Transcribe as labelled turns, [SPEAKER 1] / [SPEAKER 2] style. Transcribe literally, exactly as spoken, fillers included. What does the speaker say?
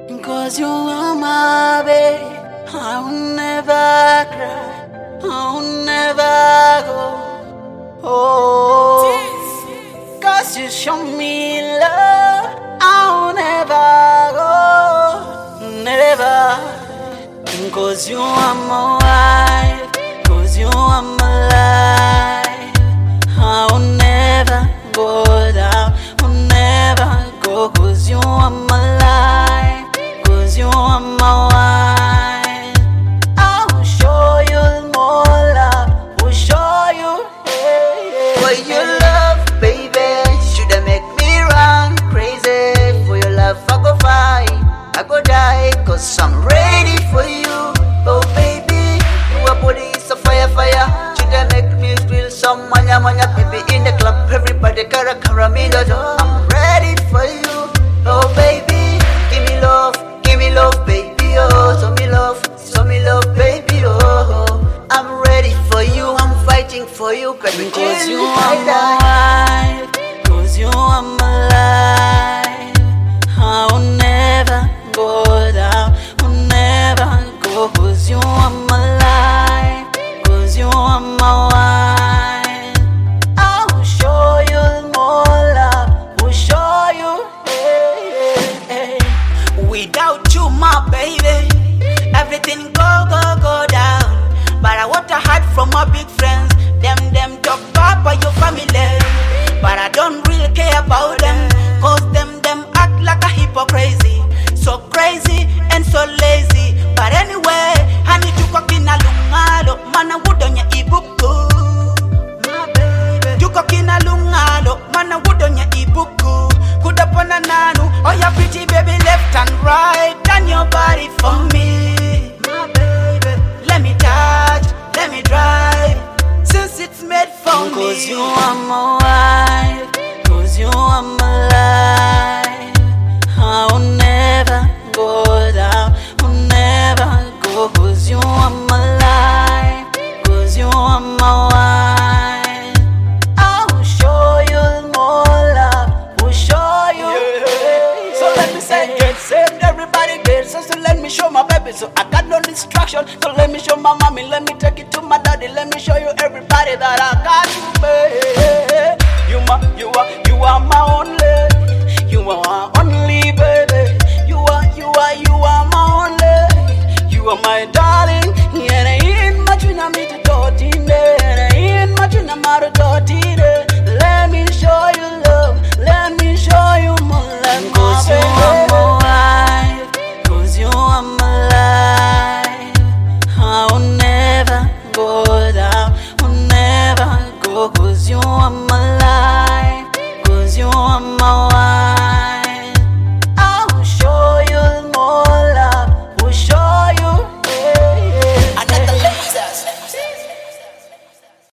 [SPEAKER 1] Cause you are my baby, I will never cry, I will never go. Oh, cause you show me love, I will never go, never. Cause you are my wife, cause you are my life, I will never go down, will never go. Cause you are my life, cause you are my wife, I will show you more love, will show you, hey, hey,
[SPEAKER 2] For your love, baby, shoulda make me run crazy. For your love, I go fight, I go die, cause I'm ready for you. Oh baby, your body is a fire, fire. Shoulda make me feel some manya, manya. Baby in the club, everybody cara, cara, me do. I'm ready for you. Oh baby, give me love, give me love, baby. Oh, show me love, show me love, baby. Oh, I'm ready for you, I'm fighting for you. Cause
[SPEAKER 1] cause you are my wife, cause you are my life, I will never go down, will never go. Cause you are my life, cause you are my wife, I will show you more love, will show you, hey, hey, hey.
[SPEAKER 3] Without you, my baby, everything go, go, go down. But I want to hide from my big friends. Them, them talk about your family. But I don't really care about them. Cause them, them act like a hypocrisy. So crazy and so lazy. But anyway, I need to cook in a lungalo. Mana wood on your ibuku. My baby. You cook in a lungalo. Mana wood on your ibuku. Could up on a nanu. Oh, your pretty baby left and right. Turn your body for me. My baby. Let me touch, let me drive. Since it's made for me.
[SPEAKER 1] Cause you are my wife, cause you are my life, I will never go down, will never go. Cause you are my life, cause you are my wife, I will show you more love, will show you,
[SPEAKER 3] Yeah. So let me say, get saved, everybody get saved. So let me show my baby, so I got no distraction. So let me show my mommy, let me take it to my daddy. Let me show you everybody that I got you, baby. You my, you are, you are my only, you are my only, baby.